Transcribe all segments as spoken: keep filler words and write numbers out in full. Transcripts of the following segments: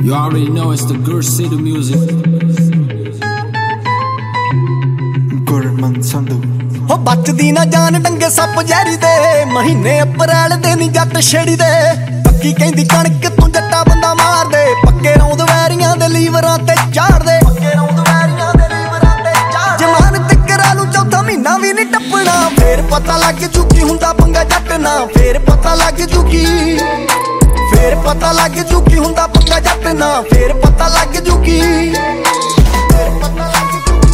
You already know it's the Gur City music. Gurman Sandhu हो बचदी ना जान डंगे सप जहरी दे महीने अप्रैल दे नी जट छेड़ी दे पक्की कहंदी कणक तू जट्टा बंदा मार दे पक्के रौंद वैरियां दे लीवरां ते चाड़ दे पक्के रौंद वैरियां दे लीवरां ते चाड़ जमानत करा लूं चौथा महीना भी नी टप्पना फेर पता लग चुकी हुंदा पंगा जट ना फेर पता लग चुकी फेर पता लग चुकी हुंदा पंगा जट ना फेर पता लग चुकी फेर पता लग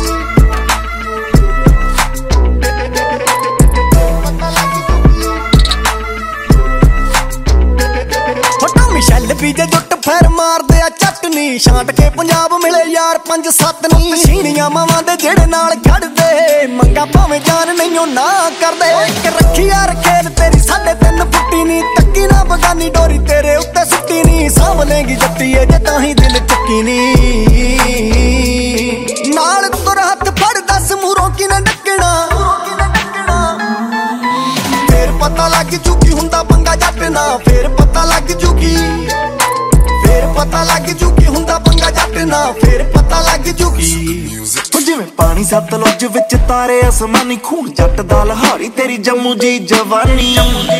मिशेल बीजे जुट फेर मार दे चटनी छांट के पंजाब मिले यार पंज सत्त नी सीनियां मावां दे जेड़े नाल खड़दे मंगा भावें जान नहीं ना करदे इक रखी यार खेल तेरी साढ़े तीन फुट्टी नी तक्की ना बगानी डोरी तेरे उत्ते सुट्टी नी साम लेंगी जट्टी जे ताही दिल चुक्की नी नाल तुर हथ फड़ दस मूरों किने डकना फेर पता लग चुकी हुंदा पंगा जट ना फेर पता लग चुकी फेर पता लग चुकी हुंदा पंगा जट ना फेर पता लग चुकी जिवें पानी सतलुज विच तारे आसमानी खून जट दा लहारी तेरी जम्मू जी जवानी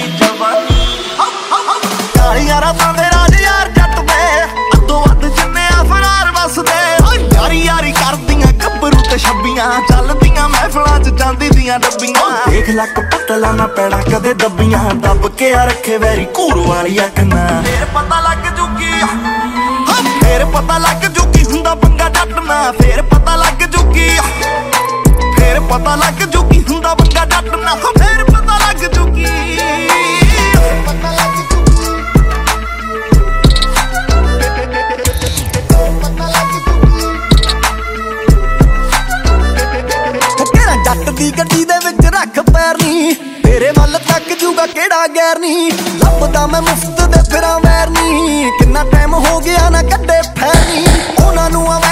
कालियां रातां दे राज यार जट दे अद्धो अध जिन्ने अफरार वसदे यारी यारी करदियां गब्बरू ते छब्बियां चलदियां महफिलां च चांदी दियां डब्बियां देख लक पतला ना पैड़ा कदे दब्बियां दब के आ रखे वैरी घूर वाली अखना फेर पता लग चुकी फेर पता लग चुकी हुंदा पंगा डटना फेर पता लग चुकी फेर पता लग चुकी हुंदा पंगा डटना फेर पता लग चुकी पता लग जट दी गड्डी दे विच रख पैर नी तेरे वल तक जूगा केड़ा गैर नी लभदा मैं मुफ्त दे फिरां वैर नी किन्ना टाइम हो गया ना कड्डे फैर नी उन्हां नूं